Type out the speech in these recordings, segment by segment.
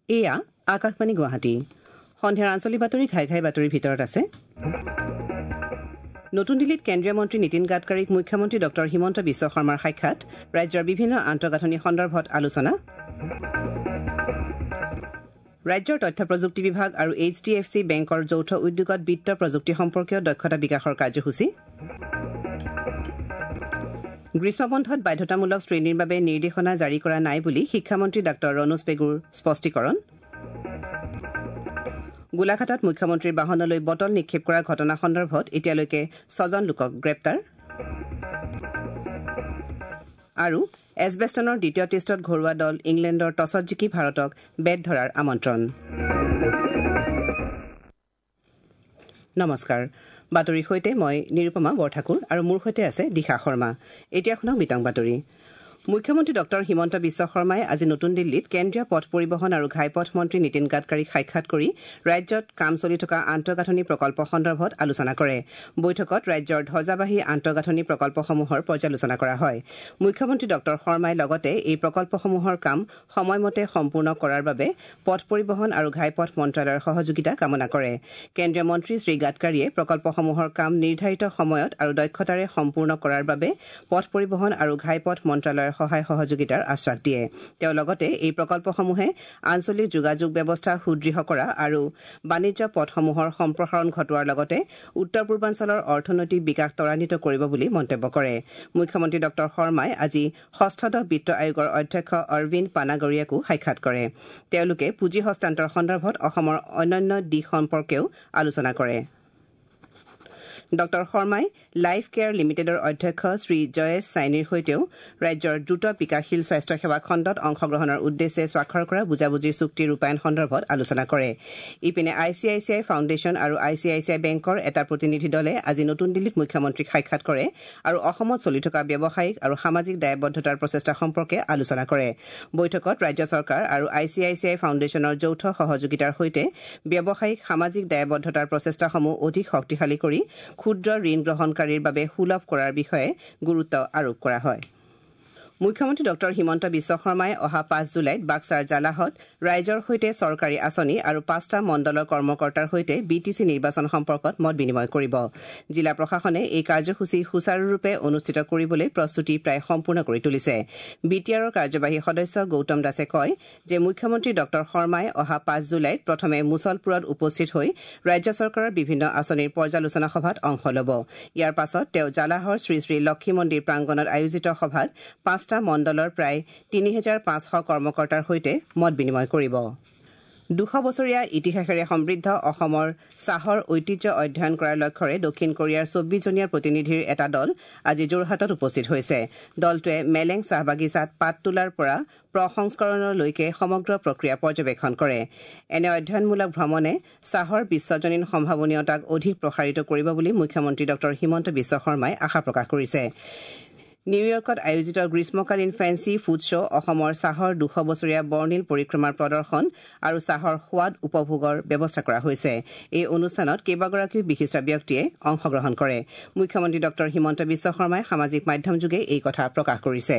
এয়া আকাশবাণী গুৱাহাটী সন্ধিয়াৰ আঞ্চলিক বাতৰি ঘাই ঘাই বাতৰিৰ ভিতৰত আছে। নতুন দিল্লীত কেন্দ্ৰীয় মন্ত্ৰী নীতিন গাডকাৰীক মুখ্যমন্ত্ৰী ডঃ হিমন্ত বিশ্ব শৰ্মাৰ সাক্ষাৎ, ৰাজ্যৰ বিভিন্ন আন্তঃগাঁথনি সন্দৰ্ভত আলোচনা। ৰাজ্যৰ তথ্য প্ৰযুক্তি বিভাগ আৰু HDFC বেংকৰ যৌথ উদ্যোগত বিত্ত প্ৰযুক্তি সম্পৰ্কীয় দক্ষতা বিকাশৰ কাৰ্যসূচী। গ্ৰীষ্মবন্ধত বাধ্যতামূলক শ্ৰেণীৰ বাবে নিৰ্দেশনা জাৰি কৰা নাই বুলি শিক্ষামন্ত্ৰী ডাঃ ৰণোজ পেগুৰ স্পষ্টীকৰণ। গোলাঘাটত মুখ্যমন্ত্ৰীৰ বাহনলৈ বটল নিক্ষেপ কৰা ঘটনা সন্দৰ্ভত এতিয়ালৈকে 6জন লোকক গ্ৰেপ্তাৰ। আৰু এজবেষ্টনৰ দ্বিতীয় টেষ্টত ঘৰুৱা দল ইংলেণ্ডৰ টছত জিকি ভাৰতক বেট ধৰাৰ আমন্ত্ৰণ। নমস্কাৰ, বাতৰিৰ সৈতে মই নিৰুপমা বৰঠাকুৰ আৰু মোৰ সৈতে আছে দিশা শৰ্মা। এতিয়া শুনক বিতং বাতৰি। মুখ্যমন্ত্ৰী ডঃ হিমন্ত বিশ্ব শৰ্মাই আজি নতুন দিল্লীত কেন্দ্ৰীয় পথ পৰিবহণ আৰু ঘাইপথ মন্ত্ৰী নীতিন গাডকাৰীক সাক্ষাৎ কৰি ৰাজ্যত কাম চলি থকা আন্তঃগাঁথনি প্ৰকল্প সন্দৰ্ভত আলোচনা কৰে। বৈঠকত ৰাজ্যৰ ধ্বজাবাহী আন্তঃগাঁথনি প্ৰকল্পসমূহৰ পৰ্যালোচনা কৰা হয়। মুখ্যমন্ত্ৰী ডঃ শৰ্মাই লগতে এই প্ৰকল্পসমূহৰ কাম সময়মতে সম্পূৰ্ণ কৰাৰ বাবে পথ পৰিবহণ আৰু ঘাইপথ মন্ত্ৰালয়ৰ সহযোগিতা কামনা কৰে। কেন্দ্ৰীয় মন্ত্ৰী শ্ৰী গাডকাৰীয়ে প্ৰকল্পসমূহৰ কাম নিৰ্ধাৰিত সময়ত আৰু দক্ষতাৰে সম্পূৰ্ণ কৰাৰ বাবে পথ পৰিবহণ আৰু ঘাইপথ মন্ত্ৰালয়ৰ সহায় সহযোগিতাৰ আশ্বাস দিয়ে। তেওঁ লগতে এই প্ৰকল্পসমূহে আঞ্চলিক যোগাযোগ ব্যৱস্থা সুদৃঢ় কৰা আৰু বাণিজ্য পথসমূহৰ সম্প্ৰসাৰণ ঘটোৱাৰ লগতে উত্তৰ পূৰ্বাঞ্চলৰ অৰ্থনৈতিক বিকাশ ত্বৰান্বিত কৰিব বুলি মন্তব্য কৰে। মুখ্যমন্ত্ৰী ডঃ শৰ্মাই আজি ষষ্ঠদশ বিত্ত আয়োগৰ অধ্যক্ষ অৰবিন্দ পানাগৰিয়াকো সাক্ষাৎ কৰে। তেওঁলোকে পুঁজি হস্তান্তৰ সন্দৰ্ভত অসমৰ অন্যান্য দিশ সম্পৰ্কেও আলোচনা কৰে। ডঃ শৰ্মাই লাইফ কেয়াৰ লিমিটেডৰ অধ্যক্ষ শ্ৰী জয়েশ চাইনিৰ সৈতেও ৰাজ্যৰ দ্ৰুত বিকাশশীল স্বাস্থ্যসেৱা খণ্ডত অংশগ্ৰহণৰ উদ্দেশ্যে স্বাক্ষৰ কৰা বুজাবুজিৰ চুক্তি ৰূপায়ণ সন্দৰ্ভত আলোচনা কৰে। ইপিনে ICICI ফাউণ্ডেশ্যন আৰু ICICI বেংকৰ এটা প্ৰতিনিধি দলে আজি নতুন দিল্লীত মুখ্যমন্ত্ৰীক সাক্ষাৎ কৰে আৰু অসমত চলি থকা ব্যৱসায়িক আৰু সামাজিক দায়বদ্ধতাৰ প্ৰচেষ্টা সম্পৰ্কে আলোচনা কৰে। বৈঠকত ৰাজ্য চৰকাৰ আৰু ICICI ফাউণ্ডেশ্যনৰ যৌথ সহযোগিতাৰ সৈতে ব্যৱসায়িক সামাজিক দায়বদ্ধতাৰ প্ৰচেষ্টাসমূহ অধিক শক্তিশালী কৰি ক্ষুদ্ৰ ঋণ গ্ৰহণকাৰীৰ বাবে সুলভ কৰাৰ বিষয়ে গুৰুত্ব আৰোপ কৰা হয়। মুখ্যমন্ত্ৰী ডঃ হিমন্ত বিশ্ব শৰ্মাই অহা 5 জুলাইত বাক্সাৰ জালাহত ৰাইজৰ সৈতে চৰকাৰী আঁচনি আৰু 5টা মণ্ডলৰ কৰ্মকৰ্তাৰ সৈতে BTC নিৰ্বাচন সম্পৰ্কত মত বিনিময় কৰিব। জিলা প্ৰশাসনে এই কাৰ্যসূচী সুচাৰুৰূপে অনুষ্ঠিত কৰিবলৈ প্ৰস্তুতি প্ৰায় সম্পূৰ্ণ কৰি তুলিছে। BTRৰ কাৰ্যবাহী সদস্য গৌতম দাসে কয় যে মুখ্যমন্ত্ৰী ডঃ শৰ্মাই অহা 5 জুলাইত প্ৰথমে মুছলপুৰত উপস্থিত হৈ ৰাজ্য চৰকাৰৰ বিভিন্ন আঁচনিৰ পৰ্যালোচনা সভাত অংশ ল'ব। ইয়াৰ পাছত তেওঁ জালাহৰ শ্ৰী শ্ৰী লক্ষী মন্দিৰ প্ৰাংগণত আয়োজিত সভাত 5টা মণ্ডলৰ প্ৰায় 3500 কৰ্মকৰ্তাৰ সৈতে মত বিনিময় কৰিব। 200 বছৰীয়া ইতিহাসেৰে সমৃদ্ধ অসমৰ চাহৰ ঐতিহ্য অধ্যয়ন কৰাৰ লক্ষ্যৰে দক্ষিণ কোৰিয়াৰ 24জনীয়া প্ৰতিনিধিৰ এটা দল আজি যোৰহাটত উপস্থিত হৈছে। দলটোৱে মেলেং চাহ বাগিচাত পাত তোলাৰ পৰা প্ৰসংস্কৰণলৈকে সমগ্ৰ প্ৰক্ৰিয়া পৰ্যবেক্ষণ কৰে। এনে অধ্যয়নমূলক ভ্ৰমণে চাহৰ বিশ্বজনীন সম্ভাৱনীয়তাক অধিক প্ৰসাৰিত কৰিব বুলি মুখ্যমন্ত্ৰী ডঃ হিমন্ত বিশ্ব শৰ্মাই আশা প্ৰকাশ কৰিছে। নিউয়ৰ্কত আয়োজিত গ্ৰীষ্মকালীন ফেন্সি ফুড শ্ব' অসমৰ চাহৰ 200 বছৰীয়া বৰ্ণিল পৰিক্ৰমাৰ প্ৰদৰ্শন আৰু চাহৰ সোৱাদ উপভোগৰ ব্যৱস্থা কৰা হৈছে। এই অনুষ্ঠানত কেইবাগৰাকীও বিশিষ্ট ব্যক্তিয়ে অংশগ্ৰহণ কৰে। মুখ্যমন্ত্ৰী ডঃ হিমন্ত বিশ্ব শৰ্মাই সামাজিক মাধ্যমযোগে এই কথা প্ৰকাশ কৰিছে।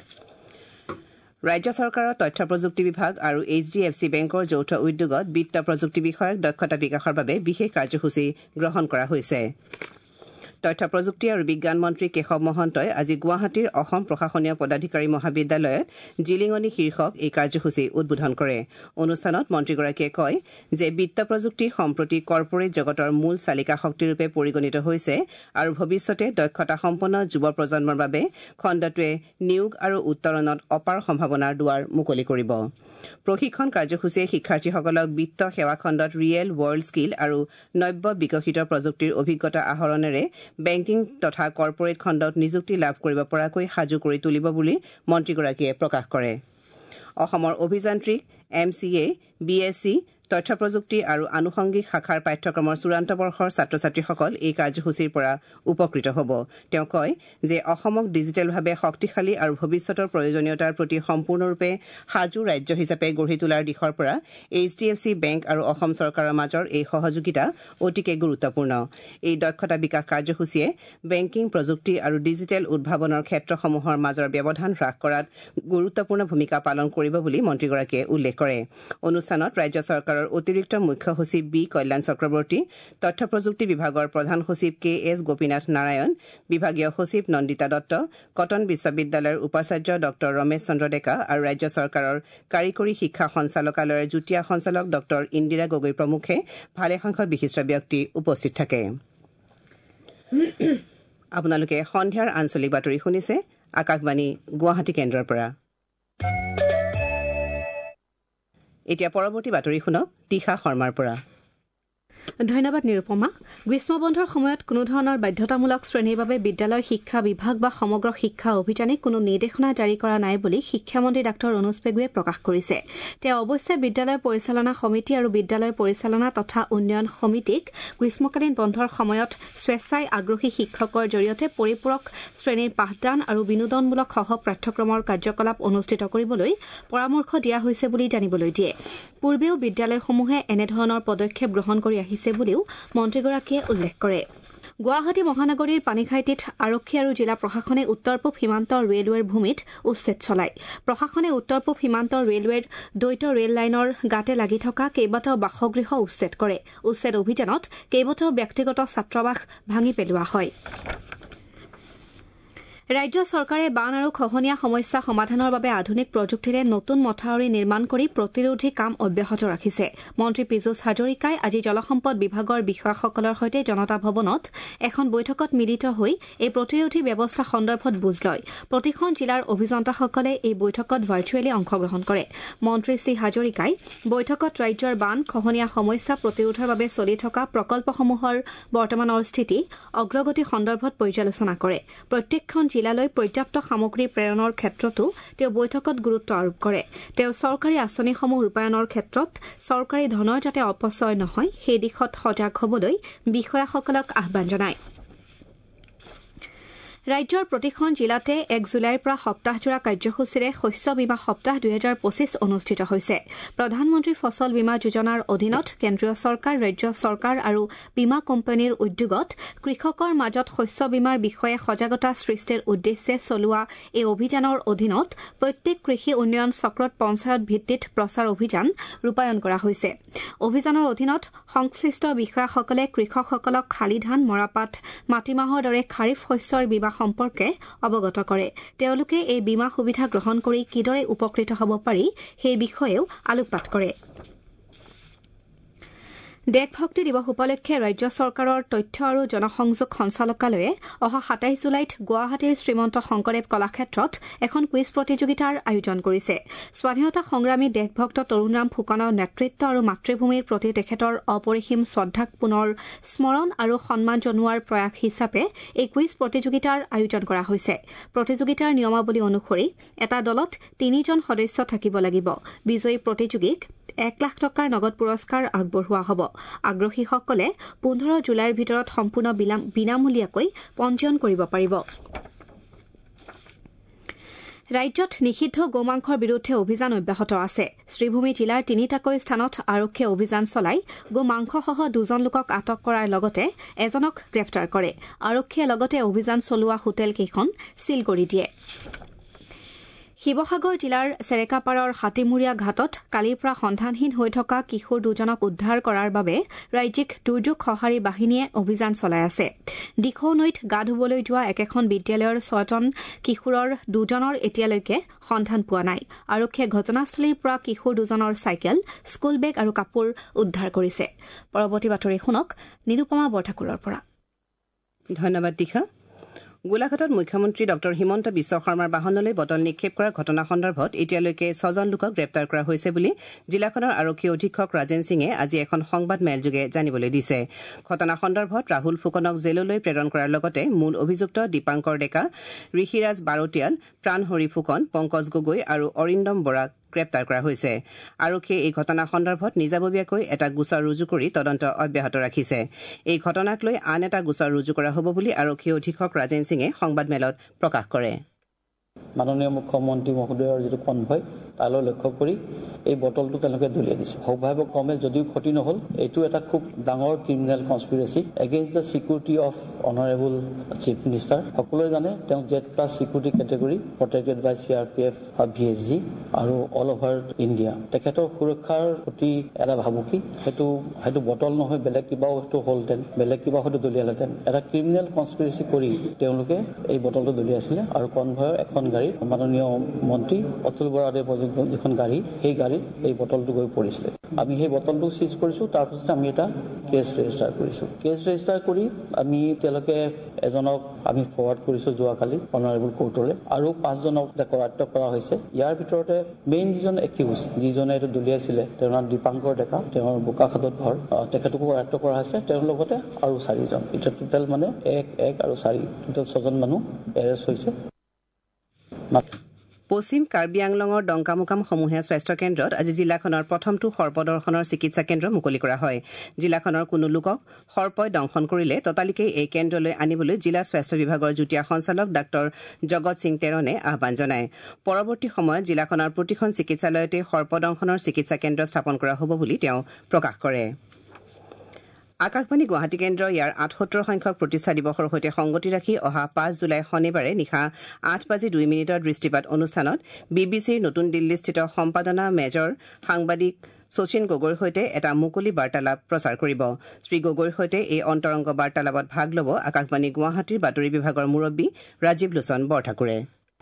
ৰাজ্য চৰকাৰৰ তথ্য প্ৰযুক্তি বিভাগ আৰু HDFC বেংকৰ যৌথ উদ্যোগত বিত্ত প্ৰযুক্তি বিষয়ক দক্ষতা বিকাশৰ বাবে বিশেষ কাৰ্যসূচী গ্ৰহণ কৰা হৈছে। তথ্য প্ৰযুক্তি আৰু বিজ্ঞান মন্ত্ৰী কেশৱ মহন্তই আজি গুৱাহাটীৰ অসম প্ৰশাসনীয় পদাধিকাৰী মহাবিদ্যালয়ত জিলিঙনি শীৰ্ষক এই কাৰ্যসূচী উদ্বোধন কৰে। অনুষ্ঠানত মন্ত্ৰীগৰাকীয়ে কয় যে বিত্ত প্ৰযুক্তি সম্প্ৰতি কৰ্পৰেট জগতৰ মূল চালিকা শক্তিৰূপে পৰিগণিত হৈছে আৰু ভৱিষ্যতে দক্ষতা সম্পন্ন যুৱ প্ৰজন্মৰ বাবে খণ্ডটোৱে নিয়োগ আৰু উত্তৰণত অপাৰ সম্ভাৱনাৰ দুৱাৰ মুকলি কৰিব। প্ৰশিক্ষণ কাৰ্যসূচীয়ে শিক্ষাৰ্থীসকলক বিত্ত সেৱা খণ্ডত ৰিয়েল ৱৰ্ল্ড স্কিল আৰু নব্য বিকশিত প্ৰযুক্তিৰ অভিজ্ঞতা আহৰণেৰে বেংকিং তথা কৰ্পৰেট খণ্ডত নিযুক্তি লাভ কৰিব পৰাকৈ সাজু কৰি তুলিব বুলি মন্ত্ৰীগৰাকীয়ে প্ৰকাশ কৰে। অসমৰ অভিযান্ত্ৰিক MCA, BSc, তথ্য প্ৰযুক্তি আৰু আনুষংগিক শাখাৰ পাঠ্যক্ৰমৰ চূড়ান্ত বৰ্ষৰ ছাত্ৰ ছাত্ৰীসকল এই কাৰ্যসূচীৰ পৰা উপকৃত হ'ব। তেওঁ কয় যে অসমক ডিজিটেলভাৱে শক্তিশালী আৰু ভৱিষ্যতৰ প্ৰয়োজনীয়তাৰ প্ৰতি সম্পূৰ্ণৰূপে সাজু ৰাজ্য হিচাপে গঢ়ি তোলাৰ দিশৰ পৰা HDFC বেংক আৰু অসম চৰকাৰৰ মাজৰ এই সহযোগিতা অতিকে গুৰুত্বপূৰ্ণ। এই দক্ষতা বিকাশ কাৰ্যসূচীয়ে বেংকিং প্ৰযুক্তি আৰু ডিজিটেল উদ্ভাৱনৰ ক্ষেত্ৰসমূহৰ মাজৰ ব্যৱধান হ্ৰাস কৰাত গুৰুত্বপূৰ্ণ ভূমিকা পালন কৰিব বুলি মন্ত্ৰীগৰাকীয়ে উল্লেখ কৰে। অনুষ্ঠানত ৰাজ্য চৰকাৰৰ অতিৰিক্ত মুখ্য সচিব বি কল্যাণ চক্ৰৱৰ্তী, তথ্য প্ৰযুক্তি বিভাগৰ প্ৰধান সচিব KS গোপীনাথ নাৰায়ণ, বিভাগীয় সচিব নন্দিতা দত্ত, কটন বিশ্ববিদ্যালয়ৰ উপাচাৰ্য ডক্টৰ ৰমেশ চন্দ্ৰ ডেকা আৰু ৰাজ্য চৰকাৰৰ কাৰিকৰী শিক্ষা সঞ্চালকালয়ৰ যুটীয়া সঞ্চালক ডক্টৰ ইন্দিৰা গগৈ প্ৰমুখে ভালেসংখ্যক বিশিষ্ট ব্যক্তি উপস্থিত থাকে। আপোনালোকে সন্ধিয়াৰ আঞ্চলিক বাতৰি শুনিছে আকাশবাণী গুৱাহাটী কেন্দ্ৰৰ পৰা। এতিয়া পৰৱৰ্তী বাতৰি শুনক তিশা শৰ্মাৰ পৰা। ধন্যবাদ নিৰুপমা। গ্ৰীষ্ম বন্ধৰ সময়ত কোনো ধৰণৰ বাধ্যতামূলক শ্ৰেণীৰ বাবে বিদ্যালয় শিক্ষা বিভাগ বা সমগ্ৰ শিক্ষা অভিযানে কোনো নিৰ্দেশনা জাৰি কৰা নাই বুলি শিক্ষামন্ত্ৰী ডাঃ অনুজ পেগুৱে প্ৰকাশ কৰিছে। তেওঁ অৱশ্যে বিদ্যালয় পৰিচালনা সমিতি আৰু বিদ্যালয় পৰিচালনা তথা উন্নয়ন সমিতিক গ্ৰীষ্মকালীন বন্ধৰ সময়ত স্বেচ্ছাই আগ্ৰহী শিক্ষকৰ জৰিয়তে পৰিপূৰক শ্ৰেণীৰ পাঠদান আৰু বিনোদনমূলক সহ পাঠ্যক্ৰমৰ কাৰ্যকলাপ অনুষ্ঠিত কৰিবলৈ পৰামৰ্শ দিয়া হৈছে বুলি জানিবলৈ দিয়ে। পূৰ্বেও বিদ্যালয়সমূহে এনেধৰণৰ পদক্ষেপ গ্ৰহণ কৰি আহিছে বুলিও মন্ত্ৰীগৰাকীয়ে উল্লেখ কৰে। গুৱাহাটী মহানগৰীৰ পানীখাইটিত আৰক্ষী আৰু জিলা প্ৰশাসনে উত্তৰ পূব সীমান্ত ৰেলৱেৰ ভূমিত উচ্ছেদ চলায়। প্ৰশাসনে উত্তৰ পূব সীমান্ত ৰেলৱেৰ দ্বৈত ৰেল লাইনৰ গাতে লাগি থকা কেইবাটাও বাসগৃহ উচ্ছেদ কৰে। উচ্ছেদ অভিযানত কেইবাটাও ব্যক্তিগত ছাত্ৰাবাস ভাঙি পেলোৱা হয়। ৰাজ্য চৰকাৰে বান আৰু খহনীয়া সমস্যা সমাধানৰ বাবে আধুনিক প্ৰযুক্তিৰে নতুন মথাউৰি নিৰ্মাণ কৰি প্ৰতিৰোধী কাম অব্যাহত ৰাখিছে। মন্ত্ৰী পীযুষ হাজৰিকাই আজি জলসম্পদ বিভাগৰ বিষয়াসকলৰ সৈতে জনতা ভৱনত এখন বৈঠকত মিলিত হৈ এই প্ৰতিৰোধী ব্যৱস্থা সন্দৰ্ভত বুজ লয়। প্ৰতিখন জিলাৰ অভিযন্তাসকলে এই বৈঠকত ভাৰ্চুৱেলি অংশগ্ৰহণ কৰে। মন্ত্ৰী শ্ৰী হাজৰিকাই বৈঠকত ৰাজ্যৰ বান খহনীয়া সমস্যা প্ৰতিৰোধৰ বাবে চলি থকা প্ৰকল্পসমূহৰ বৰ্তমানৰ স্থিতি অগ্ৰগতি সন্দৰ্ভত পৰ্যালোচনা কৰে। প্ৰত্যেকখন জিলালৈ পৰ্যাপ্ত সামগ্ৰী প্ৰেৰণৰ ক্ষেত্ৰতো তেওঁ বৈঠকত গুৰুত্ব আৰোপ কৰে। তেওঁ চৰকাৰী আঁচনিসমূহ ৰূপায়ণৰ ক্ষেত্ৰত চৰকাৰী ধনৰ যাতে অপচয় নহয় সেই দিশত সজাগ হ'বলৈ বিষয়াসকলক আহ্বান জনায়। ৰাজ্যৰ প্ৰতিখন জিলাতে 1 জুলাইৰ পৰা সপ্তাহজোৰা কাৰ্যসূচীৰে শস্য বীমা সপ্তাহ 2025 অনুষ্ঠিত হৈছে। প্ৰধানমন্ত্ৰী ফচল বীমা যোজনাৰ অধীনত কেন্দ্ৰীয় চৰকাৰ, ৰাজ্য চৰকাৰ আৰু বীমা কোম্পানীৰ উদ্যোগত কৃষকৰ মাজত শস্য বীমাৰ বিষয়ে সজাগতা সৃষ্টিৰ উদ্দেশ্যে চলোৱা এই অভিযানৰ অধীনত প্ৰত্যেক কৃষি উন্নয়ন চক্ৰত পঞ্চায়ত ভিত্তিত প্ৰচাৰ অভিযান ৰূপায়ণ কৰা হৈছে। অভিযানৰ অধীনত সংশ্লিষ্ট বিষয়াসকলে কৃষকসকলক শালি ধান, মৰাপাট, মাটিমাহৰ দৰে খাৰিফ শস্যৰ বীমা সম্পৰ্কে অৱগত কৰে। তেওঁলোকে এই বীমা সুবিধা গ্ৰহণ কৰি কিদৰে উপকৃত হ'ব পাৰি সেই বিষয়েও আলোকপাত কৰে। দেশভক্তি দিৱস উপলক্ষে ৰাজ্য চৰকাৰৰ তথ্য আৰু জনসংযোগ সঞ্চালকালয়ে অহা 27 জুলাইত গুৱাহাটীৰ শ্ৰীমন্ত শংকৰদেৱ কলাক্ষেত্ৰত এখন কুইজ প্ৰতিযোগিতাৰ আয়োজন কৰিছে। স্বাধীনতা সংগ্ৰামী দেশভক্ত তৰুণৰাম ফুকনৰ নেতৃত্ব আৰু মাতৃভূমিৰ প্ৰতি তেখেতৰ অপৰিসীম শ্ৰদ্ধাক পুনৰ স্মৰণ আৰু সন্মান জনোৱাৰ প্ৰয়াস হিচাপে এই কুইজ প্ৰতিযোগিতাৰ আয়োজন কৰা হৈছে। প্ৰতিযোগিতাৰ নিয়মাৱলী অনুসৰি এটা দলত 3 জন সদস্য থাকিব লাগিব। বিজয়ী প্ৰতিযোগীক 1 লাখ টকাৰ নগদ পুৰস্কাৰ আগবঢ়োৱা হ'ব। আগ্ৰহীসকলে 15 জুলাইৰ ভিতৰত সম্পূৰ্ণ বিনামূলীয়াকৈ পঞ্জীয়ন কৰিব পাৰিব। ৰাজ্যত নিষিদ্ধ গোমাংসৰ বিৰুদ্ধে অভিযান অব্যাহত আছে। শ্ৰীভূমি জিলাৰ 3টাকৈ স্থানত আৰক্ষীয়ে অভিযান চলাই গোমাংসসহ 2জন লোকক আটক কৰাৰ লগতে এজনক গ্ৰেপ্তাৰ কৰে। আৰক্ষীয়ে লগতে অভিযান চলোৱা হোটেলকেইখন চিল কৰি দিয়ে। শিৱসাগৰ জিলাৰ চেৰেকাপাৰৰ হাতীমূৰীয়া ঘাটত কালিৰ পৰা সন্ধানহীন হৈ থকা কিশোৰ 2জনক উদ্ধাৰ কৰাৰ বাবে ৰাজ্যিক দুৰ্যোগ সঁহাৰি বাহিনীয়ে অভিযান চলাই আছে। দিখৌ নৈত গা ধুবলৈ যোৱা একেখন বিদ্যালয়ৰ 6জন কিশোৰৰ 2জনৰ এতিয়ালৈকে সন্ধান পোৱা নাই। আৰক্ষীয়ে ঘটনাস্থলীৰ পৰা কিশোৰ 2জনৰ চাইকেল, স্কুল বেগ আৰু কাপোৰ উদ্ধাৰ কৰিছে। পৰৱৰ্তী বাতৰি শুনক নিৰুপমা বৰঠাকুৰৰ পৰা। ধন্যবাদ তীখা। গোলাঘাটত মুখ্যমন্ত্ৰী ডক্টৰ হিমন্ত বিশ্ব শৰ্মাৰ বাহনলৈ বটল নিক্ষেপ কৰাৰ ঘটনা সন্দৰ্ভত এতিয়ালৈকে 6জন লোকক গ্ৰেপ্তাৰ কৰা হৈছে বুলি জিলাখনৰ আৰক্ষী অধীক্ষক ৰাজেন সিঙে আজি এখন সংবাদ মেলযোগে জানিবলৈ দিছে। ঘটনা সন্দৰ্ভত ৰাহুল ফুকনক জেললৈ প্ৰেৰণ কৰাৰ লগতে মূল অভিযুক্ত দীপাংকৰ ডেকা, ঋষিৰাজ বাৰতিয়াল, প্ৰাণহৰি ফুকন, পংকজ গগৈ আৰু অৰিন্দম বৰাক গ্ৰেপ্তাৰ কৰা হৈছে। আৰক্ষীয়ে এই ঘটনা সন্দৰ্ভত নিজাববীয়াকৈ এটা গোচৰ ৰুজু কৰি তদন্ত অব্যাহত ৰাখিছে। এই ঘটনাক লৈ আন এটা গোচৰ ৰুজু কৰা হ'ব বুলি আৰক্ষী অধীক্ষক ৰাজেন সিঙে সংবাদমেলত প্ৰকাশ কৰে। মাননীয় মুখ্যমন্ত্ৰী মহোদয়ৰ যিটো কনভয় তালৈ লক্ষ্য কৰি এই বটলটো তেওঁলোকে দলিয়াই দিছে। সৌভাগ্যক্ৰমে যদিও ক্ষতি নহ'ল, এইটো এটা খুব ডাঙৰ criminal conspiracy against the security of honourable chief minister. সকলোৱে জানে তেওঁ Z+ security category protected by CRPF VSG আৰু অল অভাৰ ইণ্ডিয়া। তেখেতৰ সুৰক্ষাৰ প্ৰতি এটা ভাবুকি, সেইটো বটল নহয়, বেলেগ কিবাও হয়তো হ'লহেঁতেন, বেলেগ কিবা হয়তো দলিয়ালেহেঁতেন। এটা ক্ৰিমিনেল কনস্পিৰেচি কৰি তেওঁলোকে এই বটলটো দলিয়াইছিলে আৰু কনভয়ৰ এখন গাড়ী মাননীয় মন্ত্ৰী অতুল বৰাদেৱৰ যিখন গাড়ী, সেই গাড়ীত এই বটলটো গৈ পৰিছিলে। আমি সেই বটলটো চিজ কৰিছোঁ, তাৰপিছত আমি এটা কেছ ৰেজিষ্টাৰ কৰিছোঁ। কেছ ৰেজিষ্টাৰ কৰি আমি তেওঁলোকে এজনক আমি ফৰৱাৰ্ড কৰিছোঁ যোৱাকালি অনাৰেবল কোৰ্টলৈ, আৰু 5 জনক কৰায়ত্ব কৰা হৈছে। ইয়াৰ ভিতৰতে মেইন যিজন একিউজ, যিজনে এইটো দলিয়াইছিলে, তেওঁৰ নাম দীপাংকৰ ডেকা, তেওঁৰ বোকাখাটত ঘৰ, তেখেতকো কৰায়ত্ব কৰা হৈছে। তেওঁৰ লগতে আৰু 4জন, এতিয়া টোটেল মানে 1 আৰু 4 টোটেল 6জন মানুহ এৰেষ্ট হৈছে। পশ্চিম কাৰ্বি আংলঙৰ ডংকামুকাম সমূহীয়া স্বাস্থ্য কেন্দ্ৰত আজি জিলাখনৰ প্ৰথমটো সৰ্পদৰ্শনৰ চিকিৎসা কেন্দ্ৰ মুকলি কৰা হয়। জিলাখনৰ কোনো লোকক সৰ্পই দংশন কৰিলে ততালিকেই এই কেন্দ্ৰলৈ আনিবলৈ জিলা স্বাস্থ্য বিভাগৰ যুটীয়া সঞ্চালক ডাঃ জগত সিং তেৰণে আহ্বান জনায়। পৰৱৰ্তী সময়ত জিলাখনৰ প্ৰতিখন চিকিৎসালয়তে সৰ্পদংশনৰ চিকিৎসা কেন্দ্ৰ স্থাপন কৰা হ'ব বুলি তেওঁ প্ৰকাশ কৰে। আকাশবাণী গুৱাহাটী কেন্দ্ৰ ইয়াৰ ৭৮ সংখ্যক প্ৰতিষ্ঠা দিৱসৰ সৈতে সংগতি ৰাখি অহা 5 জুলাই শনিবাৰে নিশা 8:02 দৃষ্টিপাত অনুষ্ঠানত BBCৰ নতুন দিল্লীস্থিত সম্পাদনা মেজৰ সাংবাদিক শচীন গগৈৰ সৈতে এটা মুকলি বাৰ্তালাপ প্ৰচাৰ কৰিব। শ্ৰী গগৈৰ সৈতে এই অন্তৰংগ বাৰ্তালাপত ভাগ ল'ব আকাশবাণী গুৱাহাটীৰ বাতৰি বিভাগৰ মুৰব্বী ৰাজীৱ লোচন বৰঠাকুৰে।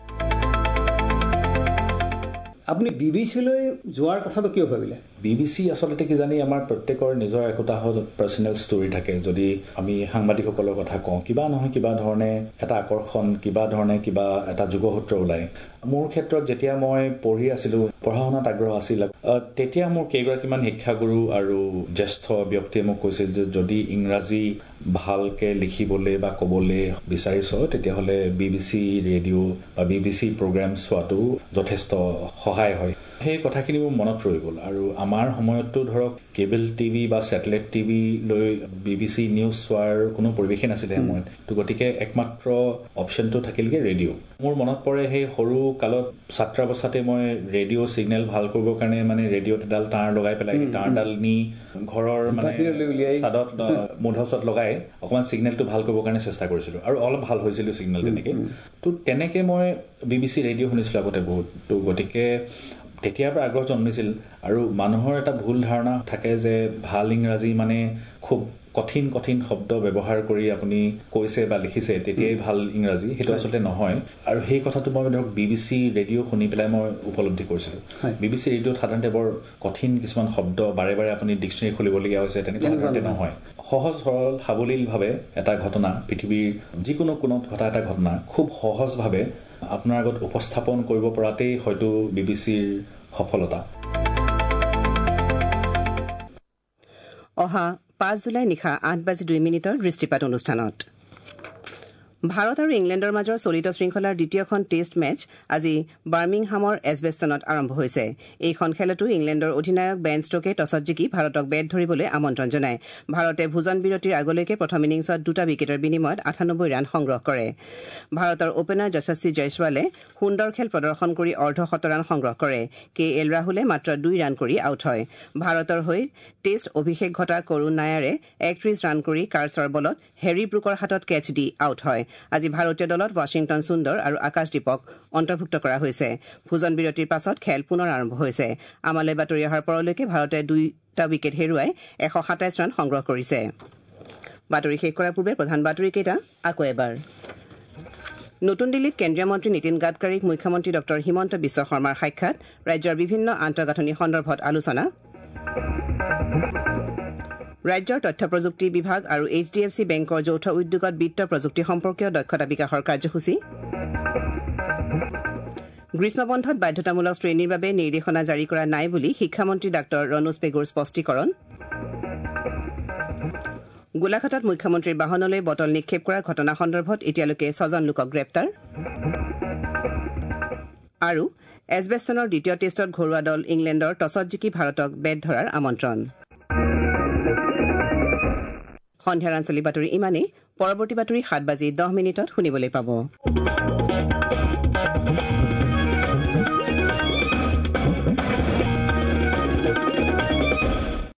আপুনি BBC-লৈ যোৱাৰ কথাটো কিয় ভাবিলে? BBC আচলতে কি জানি আমাৰ প্ৰত্যেকৰ নিজৰ একোটা পাৰ্চনেল ষ্টৰি থাকে। যদি আমি সাংবাদিকসকলৰ কথা কওঁ, কিবা নহয় কিবা ধৰণে এটা আকৰ্ষণ, কিবা ধৰণে কিবা এটা যোগসূত্ৰ ওলায়। মোৰ ক্ষেত্ৰত যেতিয়া মই পঢ়ি আছিলোঁ, পঢ়া শুনাত আগ্ৰহ আছিল, তেতিয়া মোৰ কেইগৰাকীমান শিক্ষাগুৰু আৰু জ্যেষ্ঠ ব্যক্তিয়ে মোক কৈছিল যে যদি ইংৰাজী ভালকৈ লিখিবলৈ বা ক'বলৈ বিচাৰিছ তেতিয়াহ'লে BBC ৰেডিঅ' বা BBC প্ৰগ্ৰেম চোৱাটো যথেষ্ট সহায় হয়। সেই কথাখিনি মোৰ মনত ৰৈ গ'ল। আৰু আমাৰ সময়ততো ধৰক কেবল টিভি বা ছেটেলাইট টিভি লৈ BBC নিউজ চোৱাৰ কোনো পৰিৱেশেই নাছিলে সময়ত। তো গতিকে একমাত্ৰ অপশ্যনটো থাকিলগৈ ৰেডিঅ'। মোৰ মনত পৰে সেই সৰু কালত ছাত্ৰাৱস্থাতে মই ৰেডিঅ' ছিগনেল ভাল কৰিবৰ কাৰণে মানে ৰেডিঅ'ত এডাল তাঁৰ লগাই পেলাই তাঁৰডাল নি ঘৰৰ মানে চাদত মুধচত লগাই অকণমান ছিগনেলটো ভাল কৰিবৰ কাৰণে চেষ্টা কৰিছিলোঁ, আৰু অলপ ভাল হৈছিলোঁ ছিগনেল তেনেকৈ। তো তেনেকৈ মই BBC ৰেডিঅ' শুনিছিলোঁ আগতে বহুত। তো গতিকে তেতিয়াৰ পৰা আগ্ৰহ জন্মিছিল। আৰু মানুহৰ এটা ভুল ধাৰণা থাকে যে ভাল ইংৰাজী মানে খুব কঠিন কঠিন শব্দ ব্যৱহাৰ কৰি আপুনি কৈছে বা লিখিছে তেতিয়াই ভাল ইংৰাজী। সেইটো আচলতে নহয়। আৰু সেই কথাটো মই ধৰক BBC ৰেডিঅ' শুনি পেলাই মই উপলব্ধি কৰিছিলোঁ। BBC ৰেডিঅ'ত সাধাৰণতে বৰ কঠিন কিছুমান শব্দ বাৰে বাৰে আপুনি ডিক্সনেৰী খুলিবলগীয়া হৈছে, তেনেকুৱা সাধাৰণতে নহয়। সহজ সৰল সাৱলীলভাৱে এটা ঘটনা, পৃথিৱীৰ যিকোনো কোণত ঘটা এটা ঘটনা খুব সহজভাৱে আপোনাৰ আগত উপস্থাপন কৰিব পৰাতেই হয়তো BBCৰ সফলতা। অহা 5 জুলাই নিশা 8:02 দৃষ্টিপাত অনুষ্ঠানত ভাৰত আৰু ইংলেণ্ডৰ মাজৰ চলিত শৃংখলাৰ দ্বিতীয়খন টেষ্ট মেচ আজি বাৰ্মিংহামৰ এজবেষ্টনত আৰম্ভ হৈছে। এইখন খেলতো ইংলেণ্ডৰ অধিনায়ক বেন ষ্টকে টছত জিকি ভাৰতক বেট ধৰিবলৈ আমন্ত্ৰণ জনায়। ভাৰতে ভোজন বিৰতিৰ আগলৈকে প্ৰথম ইনিংছত 2টা উইকেটৰ বিনিময়ত 98 ৰান সংগ্ৰহ কৰে। ভাৰতৰ অপেনাৰ যশস্বী জয়ছোৱালে সুন্দৰ খেল প্ৰদৰ্শন কৰি অৰ্ধশতৰান সংগ্ৰহ কৰে। KL ৰাহুলে মাত্ৰ 2 ৰান কৰি আউট হয়। ভাৰতৰ হৈ টেষ্ট অভিষেক ঘটা কৰুণ নায়াৰে 31 ৰান কৰি কাৰ্ছৰ বলত হেৰি ব্ৰুকৰ হাতত কেচ দি আউট হয়। আজি ভাৰতীয় দলত ৱাশ্বিংটন সুন্দৰ আৰু আকাশদ্বীপক অন্তৰ্ভুক্ত কৰা হৈছে। ভোজন বিৰতিৰ পাছত খেল পুনৰ আৰম্ভ হৈছে। আমালৈ বাতৰি অহাৰ পৰলৈকে ভাৰতে 2টা উইকেট হেৰুৱাই 127 ৰান সংগ্ৰহ কৰিছে। বাতৰি শেষ কৰাৰ পূৰ্বে প্ৰধান বাতৰিকেইটা আকৌ এবাৰ। নতুন দিল্লীত কেন্দ্ৰীয় মন্ত্ৰী নীতিন গাডকাৰীক মুখ্যমন্ত্ৰী ডঃ হিমন্ত বিশ্ব শৰ্মাৰ সাক্ষাৎ, ৰাজ্যৰ বিভিন্ন আন্তঃগাঁথনি সন্দৰ্ভত আলোচনা। ৰাজ্যৰ তথ্য প্ৰযুক্তি বিভাগ আৰু HDFC বেংকৰ যৌথ উদ্যোগত বিত্ত প্ৰযুক্তি সম্পৰ্কীয় দক্ষতা বিকাশৰ কাৰ্যসূচী। গ্ৰীষ্মবন্ধত বাধ্যতামূলক শ্ৰেণীৰ বাবে নিৰ্দেশনা জাৰি কৰা নাই বুলি শিক্ষামন্ত্ৰী ডাঃ ৰণোজ পেগুৰ স্পষ্টীকৰণ। গোলাঘাটত মুখ্যমন্ত্ৰীৰ বাহনলৈ বটল নিক্ষেপ কৰা ঘটনা সন্দৰ্ভত এতিয়ালৈকে 6জন লোকক গ্ৰেপ্তাৰ। আৰু এজবেষ্টনৰ দ্বিতীয় টেষ্টত ঘৰুৱা দল ইংলেণ্ডৰ টছত জিকি ভাৰতক বেট ধৰাৰ আমন্ত্ৰণ। সন্ধিয়াৰ আঞ্চলিক বাতৰি ইমানেই। পৰৱৰ্তী বাতৰি 7:10 শুনিবলৈ পাব।